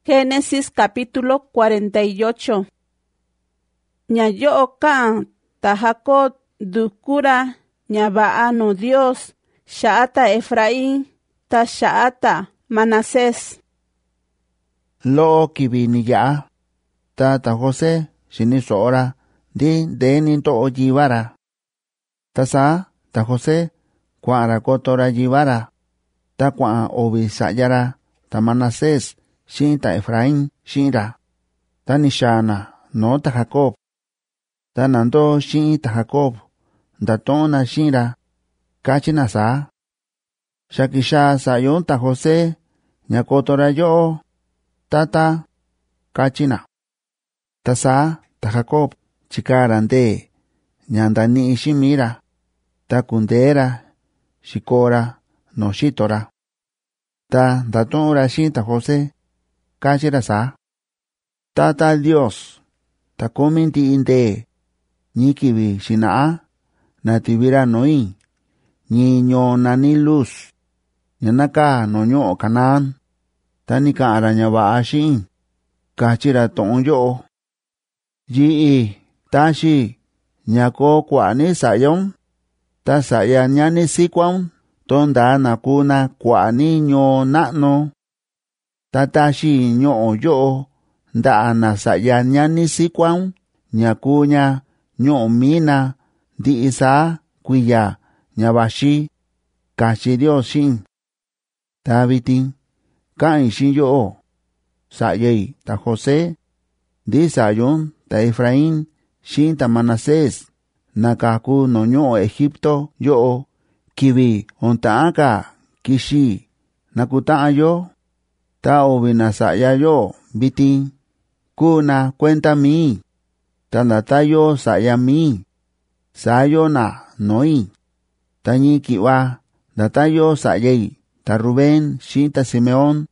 Génesis capítulo 48. Ñayo ka ta Jacob dukura ñaba'a no Dios sha'ata Efraín ta sha'ata Manasés. Lo kibiniya ta Jose sinisora di deni to ojibara. Tasa ta Jose kwara kotora jibara. Ta kwa obisayara ta Manasés shin ta Efraín shinra. Ta nishana no ta Jacob. Ta nando shin ta Jacob. Datona shinra. Kachina sa. Shakisha sayon ta Jose nyakotora yo. Tata kachina. Tasa ta Jacob chikarande nyandani shimira. Ta kundera shikora no shitora. Ta datora shin ta Jose kachira sa. Tata Dios ta kominti inde nikibi shinaa natibira noi ni nyo nani luz nyanaka no nyo kanan tanika aranya ba ashin kachira tonyo yi tashi nyako kwani sayon ta saya nyani sikwan tonda nakuna kwani nyo nano tatashi nyo yo nda na saya nyani sikwan nyakunya nyo mina di isa kuya nyabashi kashirio shin tabitin kan shin yo sayei ta Jose di sayon ta Efraín shin ta Manasés nakaku no nyo Egipto yo kibi ontaaka kishi nakuta yo ta obina saya yo bitin kuna cuenta mi tanatayo saya mi sayo na noi tañi kiwa datayo sayei ta Rubén shin ta Simeón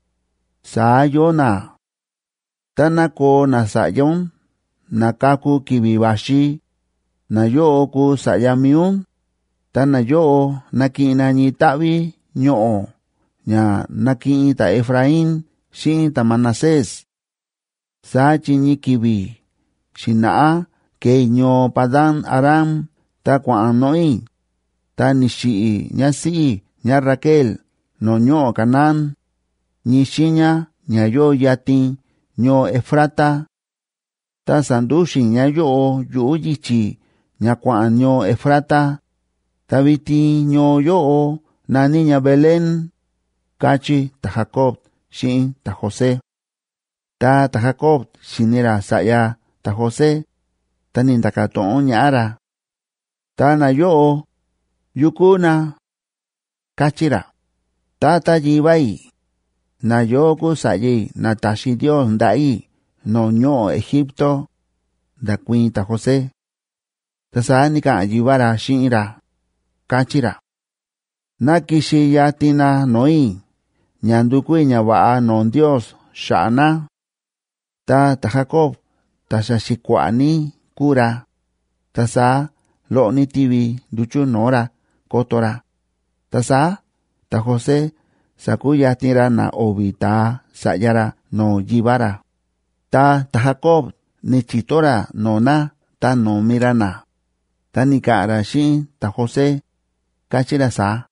sayo na tanako na sayon nakaku kibibashi na yo ku sayamiun tanayo nakina ni tabi nyo nya naki ta Efraín shin ta Manasés sa chini kibi shinaa ke nyo padan aram ta kwa noi ta nishi nyasi nya Raquel no nyo kanan nishinya nya yo yatin nyo Efrata ta sandushi nya yo yuyichi nya kwa nyo Efrata ta biti nyo yo nani nya Belén kachi ta Jacob shin ta Jose ta Jacob shinira saya ta Jose tanindaka toon nyara ta na yo yukuna kachira tata jibai na yo ku sayi na tashi Dios ndai no nyo Egipto da kuin ta Jose tasanika jibara shinra kachira na kishi yatina noi nyanduku nyaba non Dios shana ta Jacob tasashikwani kura tasa lo ni tibi duchu nora kotora tasa ta Jose sakuya tira na obita sayara no jibara ta Jacob ni chitora nona ta no mirana ta nikara shin ta Jose kachira sa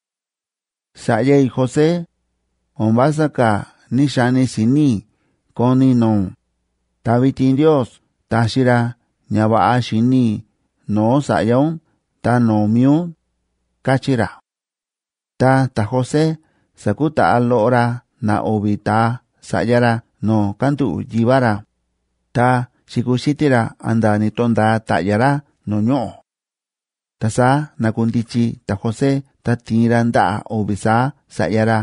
sayei Jose ombasaka nishani sini koni no tabitin Dios tashira nyaba ashini no sayon ta no miu kachira ta Jose sakuta alora na obita sayara no kantu jibara ta shikushitira andani tonda tayara no nyo tasa nakundichi ta Jose ta tiranda obisa sayara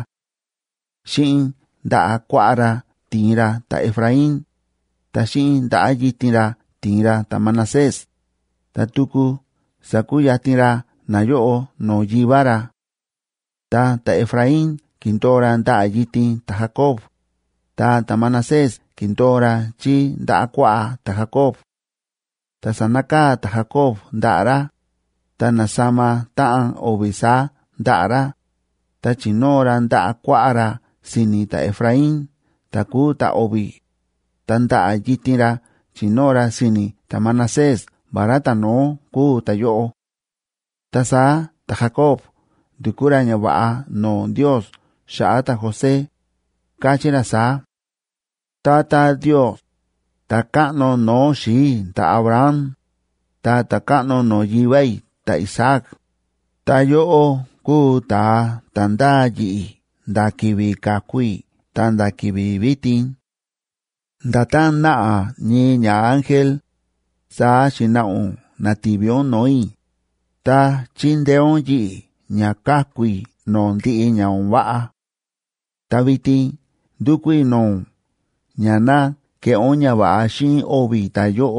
shin da kwara tira ta Efraín tashin da ayitira tira ta Manasés tatuku sakuya tira na yo no jibara ta Efraín kintora da ayiti ta Jacob ta Manasés kintora chi da kwa ta Jacob ta sanaka ta Jacob dara ta nasama ta obisa dara ta chinora da kwara sini ta Efraín taku ta obi tanda yitira chinora sini ta Manasés barata no ku ta yo. Ta sa ta Jacob dukura nya ba'a no Dios sha'a ta José kachira sa ta Dios ta ka'no no shi ta Abraham ta ka'no no yibay ta Isaac ta yo ku ta tanda yi da kibi kakui tanda kibi bitin da tan naa ni nya ángel sa shinaun natibion noi ta chindeon yi nya kakui non di nya wa'a ta bitin dukui non nya na ke onya ba'a shin obi ta yo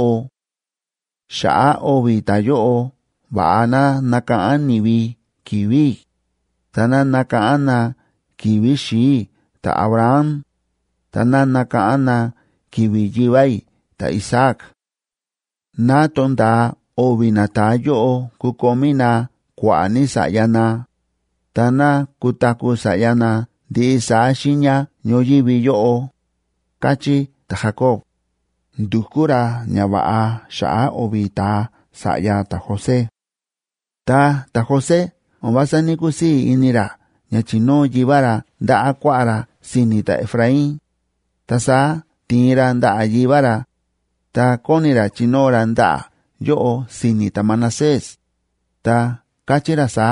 sha'a obi ta yo ba'a na naka'an nibi kibi tana naka'an na kibi shi ta Abraham tana naka'an na kibi yibay ta Isaac na tonda obi na ta yo kukomina kwani sayana tana kutaku sayana di sa shinya nyoyibi yo kachi ta Jacob dukura nya ba'a sha'a obi ta saya ta José ta José obasani kusi inira nya chino yibara da akwara sini ta Efraín ta sa tira nda yibara ta konira chinora nda yo sini ta Manasés ta kachira sa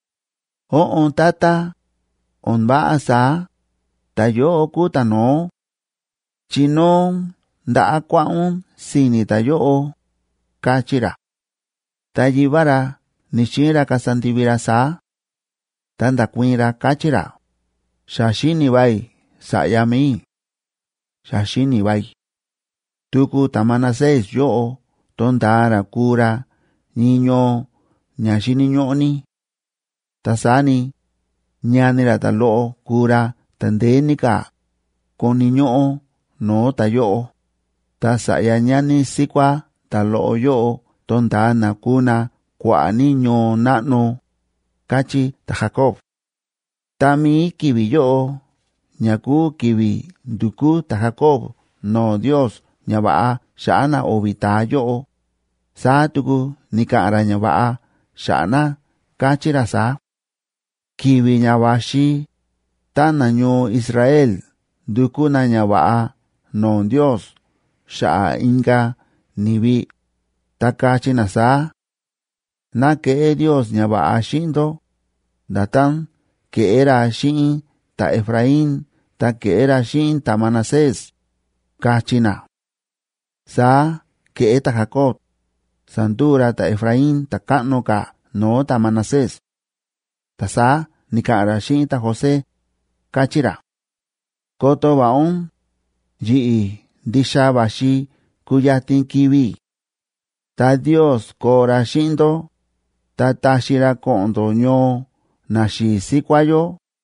on tata on ba'a sa ta yo kuta no chino nda akwaun sini ta yo kachira ta yibara nishira kasantibira sa tanda kuira kachira shashini bai sayami shashini bai tuku ta Manasés yo tondara kura niño nyashini nyoni tasani nyanira ta lo kura tandenika con niño no ta yo ta saya nyani sikwa ta lo yo tondana kuna kwa niño nano kachi ta Jacob tami kibi yo nyaku kibi duku ta Jacob no Dios nya ba'a sha'ana obita yo sa tuku nikara nya ba'a sha'ana kachira sa kibi nya bashi tana nyo Israel duku na nya ba'a no Dios sha'a inga nibi ta kachina sa na que Dios nya ba'a shindo datan que era shin ta Efraín ta que era shin ta Manasés kachina sa que eta Jacob sandura ta Efraín ta ka'no ka no ta Manasés ta sa nikara shin ta José kachira koto baon yi disha bashi kuyatin kibi ta Dios kora shindo ta tashira kondo nyo nashi sikwayo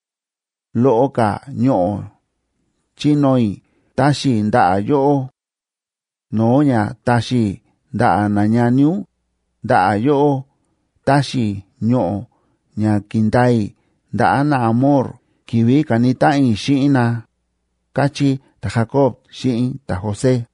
looka nyo chinoi tashi nda yo nonya tashi nda nanyanyu nda yo tashi nyo nya kindai nda na amor kibi kanita in shiina kachi ta Jacob shin ta José